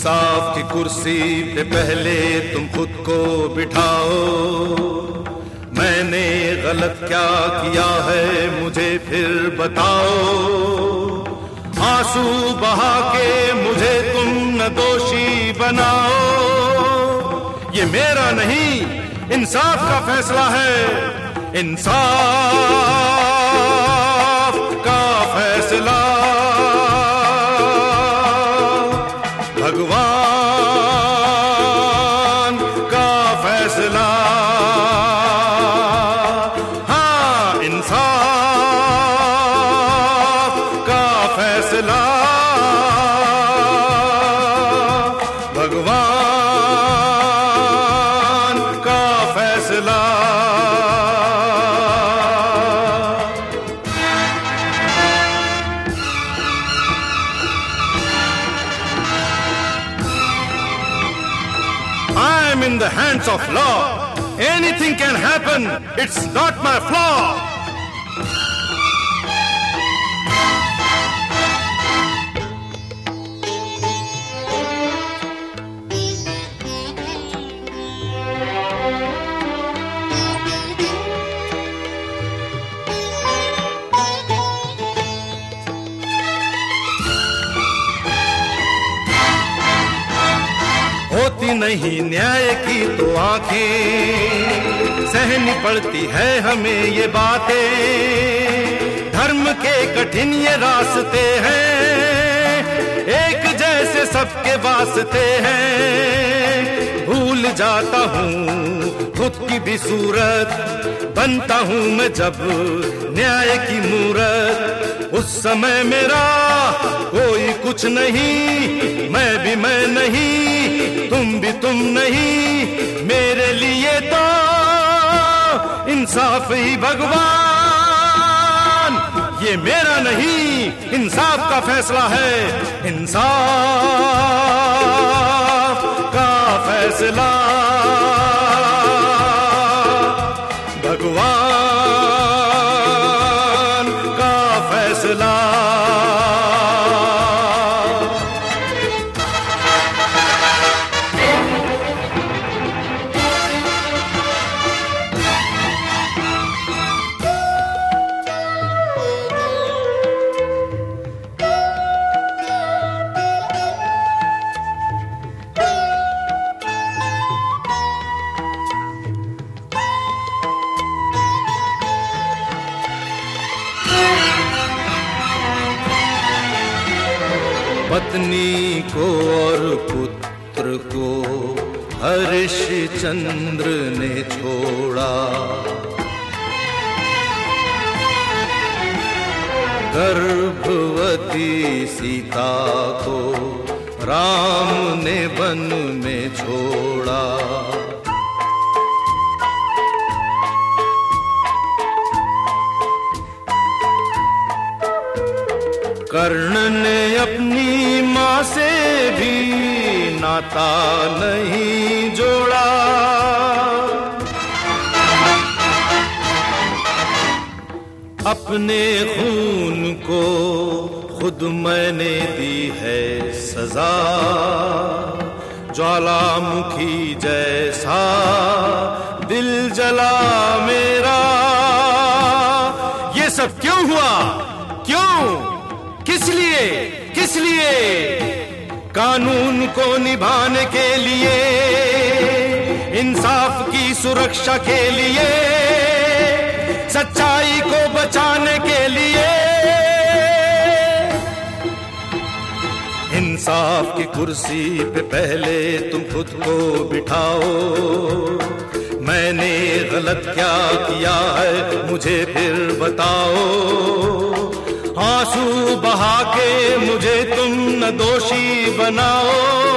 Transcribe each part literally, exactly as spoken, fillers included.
इंसाफ की कुर्सी पे पहले तुम खुद को बिठाओ। मैंने गलत क्या किया है मुझे फिर बताओ। आंसू बहा के मुझे तुम न दोषी बनाओ। ये मेरा नहीं इंसाफ का फैसला है, इंसाफ का फैसला भगवान का फैसला। हाँ, इंसाफ का फैसला भगवान का फैसला। I'm in the hands of law. Anything can happen. It's not my flaw. होती नहीं न्याय की तो आंखें, सहनी पड़ती है हमें ये बातें। धर्म के कठिन ये रास्ते हैं, एक जैसे सबके वास्ते हैं। भूल जाता हूँ खुद की भी सूरत, बनता हूँ मैं जब न्याय की मूरत। उस समय मेरा कोई कुछ नहीं, मैं भी मैं नहीं, तुम भी तुम नहीं। मेरे लिए तो इंसाफ ही भगवान। ये मेरा नहीं इंसाफ का फैसला है, इंसाफ का फैसला भगवान का फैसला। पत्नी को और पुत्र को हरिश्चंद्र ने छोड़ा। गर्भवती सीता को राम ने वन में छोड़ा। कर्ण ने अपनी माँ से भी नाता नहीं जोड़ा। अपने खून को खुद मैंने दी है सजा। ज्वालामुखी जैसा दिल जला मेरा। ये सब क्यों हुआ, क्यों, किस लिए, किस लिए? कानून को निभाने के लिए, इंसाफ की सुरक्षा के लिए, सच्चाई को बचाने के लिए। इंसाफ की कुर्सी पे पहले तुम खुद को बिठाओ। मैंने गलत क्या किया है मुझे फिर बताओ। आंसू बहा के मुझे तुम न दोषी बनाओ।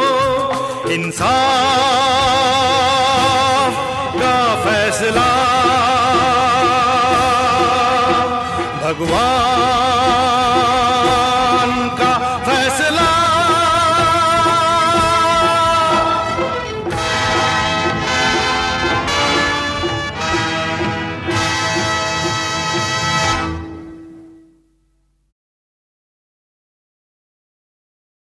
इंसाफ का फैसला भगवान